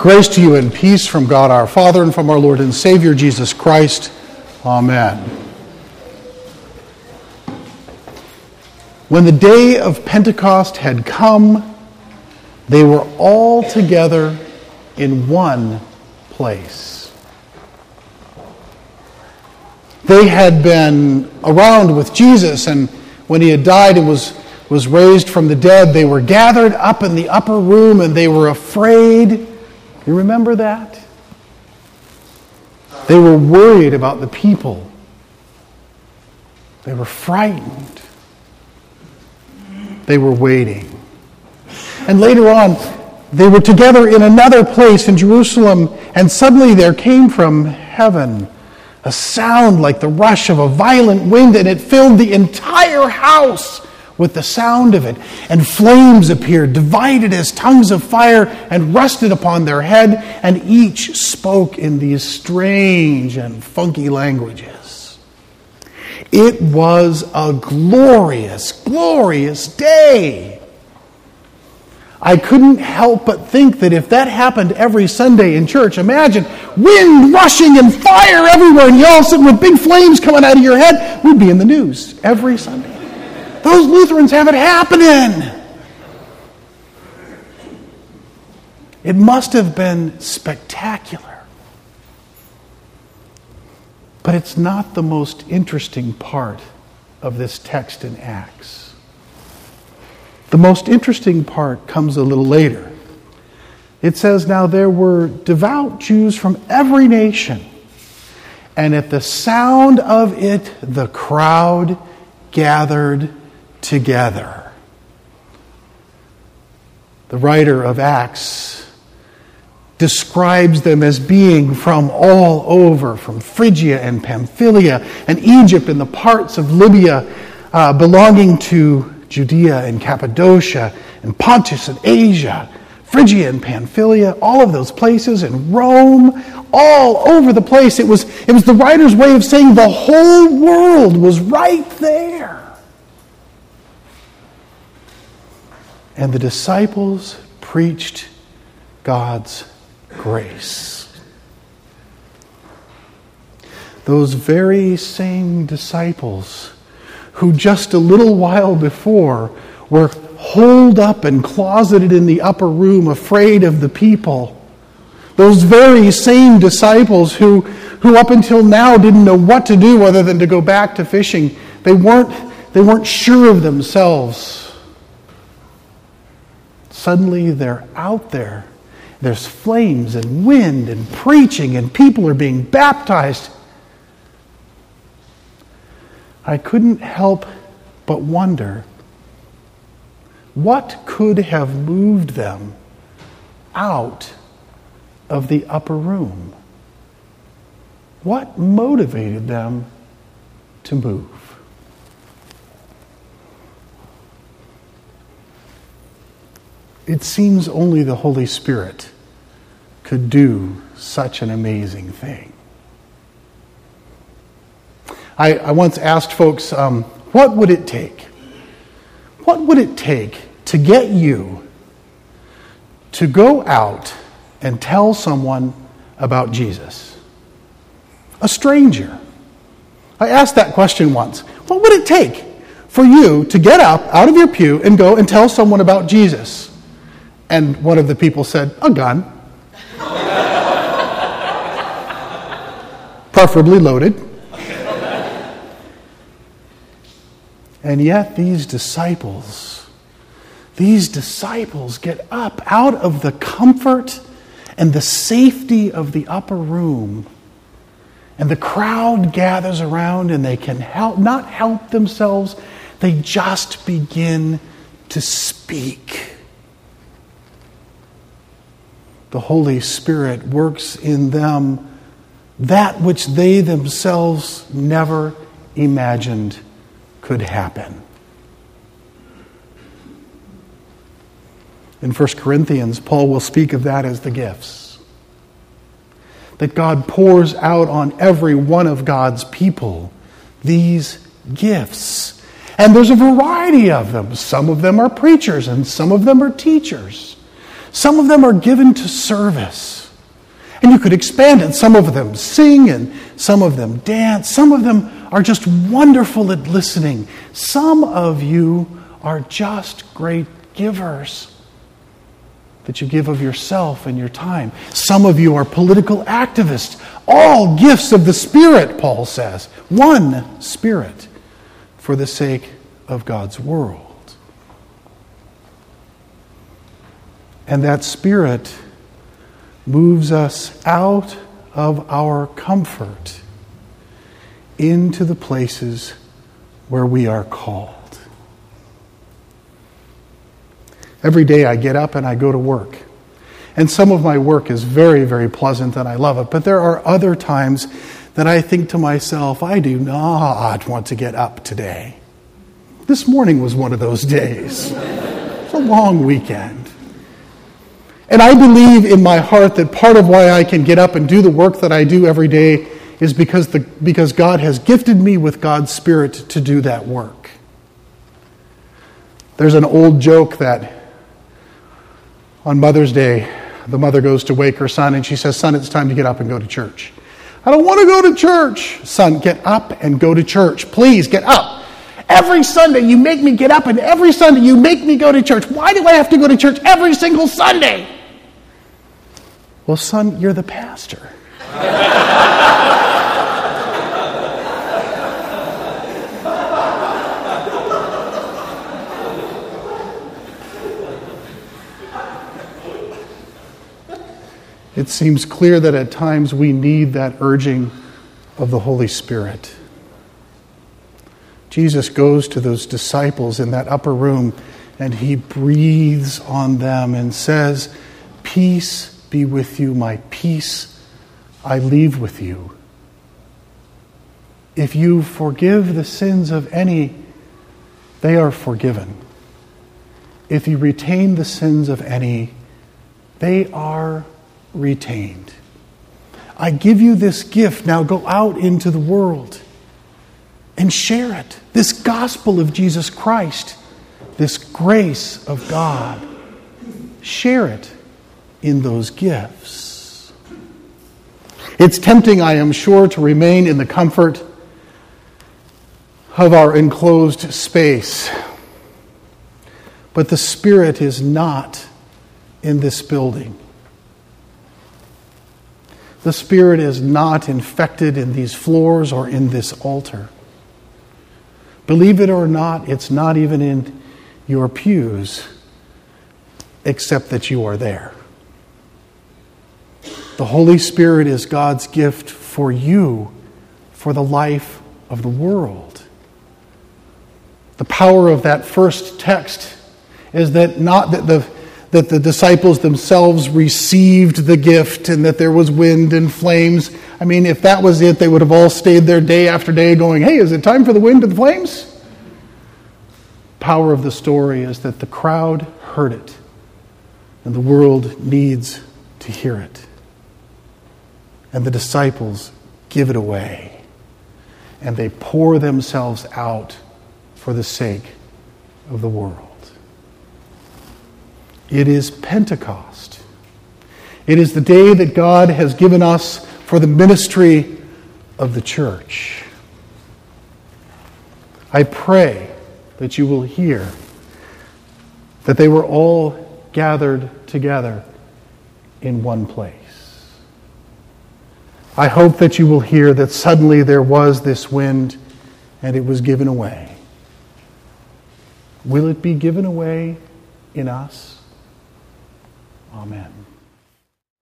Grace to you and peace from God our Father and from our Lord and Savior Jesus Christ. Amen. When the day of Pentecost had come, they were all together in one place. They had been around with Jesus, and when he had died and was raised from the dead, they were gathered up in the upper room and they were afraid. You remember that? They were worried about the people. They were frightened. They were waiting. And later on, they were together in another place in Jerusalem, and suddenly there came from heaven a sound like the rush of a violent wind, and it filled the entire house with the sound of it. And flames appeared, divided as tongues of fire, and rested upon their head, and each spoke in these strange and funky languages. It was a glorious, glorious day. I couldn't help but think that if that happened every Sunday in church, imagine wind rushing and fire everywhere, and you all sitting with big flames coming out of your head, we'd be in the news every Sunday. Those Lutherans have it happening. It must have been spectacular. But it's not the most interesting part of this text in Acts. The most interesting part comes a little later. It says, "Now there were devout Jews from every nation, and at the sound of it, the crowd gathered together." The writer of Acts describes them as being from all over, from Phrygia and Pamphylia and Egypt and the parts of Libya belonging to Judea and Cappadocia and Pontus and Asia, Phrygia and Pamphylia, all of those places, and Rome, all over the place. It was the writer's way of saying the whole world was right there. And the disciples preached God's grace. Those very same disciples who just a little while before were holed up and closeted in the upper room, afraid of the people. Those very same disciples who up until now didn't know what to do other than to go back to fishing. They weren't sure of themselves. Suddenly they're out there. There's flames and wind and preaching, and people are being baptized. I couldn't help but wonder, what could have moved them out of the upper room? What motivated them to move? It seems only the Holy Spirit could do such an amazing thing. I once asked folks, what would it take? What would it take to get you to go out and tell someone about Jesus? A stranger. I asked that question once. What would it take for you to get up out of your pew and go and tell someone about Jesus? And one of the people said, a gun. Preferably loaded. And yet these disciples get up out of the comfort and the safety of the upper room, and the crowd gathers around, and they can not help themselves. They just begin to speak. The Holy Spirit works in them that which they themselves never imagined could happen. In 1 Corinthians, Paul will speak of that as the gifts. That God pours out on every one of God's people these gifts. And there's a variety of them. Some of them are preachers and some of them are teachers. Some of them are given to service. And you could expand it. Some of them sing and some of them dance. Some of them are just wonderful at listening. Some of you are just great givers, that you give of yourself and your time. Some of you are political activists. All gifts of the Spirit, Paul says. One Spirit for the sake of God's world. And that Spirit moves us out of our comfort into the places where we are called. Every day I get up and I go to work. And some of my work is very, very pleasant and I love it. But there are other times that I think to myself, I do not want to get up today. This morning was one of those days. It's a long weekend. And I believe in my heart that part of why I can get up and do the work that I do every day is because God has gifted me with God's Spirit to do that work. There's an old joke that on Mother's Day, the mother goes to wake her son and she says, "Son, it's time to get up and go to church." "I don't want to go to church." "Son, get up and go to church. Please, get up. Every Sunday you make me get up and every Sunday you make me go to church. Why do I have to go to church every single Sunday?" "Well, son, you're the pastor." It seems clear that at times we need that urging of the Holy Spirit. Jesus goes to those disciples in that upper room and he breathes on them and says, "Peace be with you, my peace I leave with you. If you forgive the sins of any, they are forgiven. If you retain the sins of any, they are retained. I give you this gift. Now go out into the world and share it. This gospel of Jesus Christ, this grace of God, share it in those gifts." It's tempting, I am sure, to remain in the comfort of our enclosed space. But the Spirit is not in this building. The Spirit is not infected in these floors or in this altar. Believe it or not, it's not even in your pews, except that you are there. The Holy Spirit is God's gift for you, for the life of the world. The power of that first text is that not that the disciples themselves received the gift and that there was wind and flames. I mean, if that was it, they would have all stayed there day after day going, "Hey, is it time for the wind and the flames?" Power of the story is that the crowd heard it and the world needs to hear it. And the disciples give it away and they pour themselves out for the sake of the world. It is Pentecost. It is the day that God has given us for the ministry of the church. I pray that you will hear that they were all gathered together in one place. I hope that you will hear that suddenly there was this wind and it was given away. Will it be given away in us? Amen.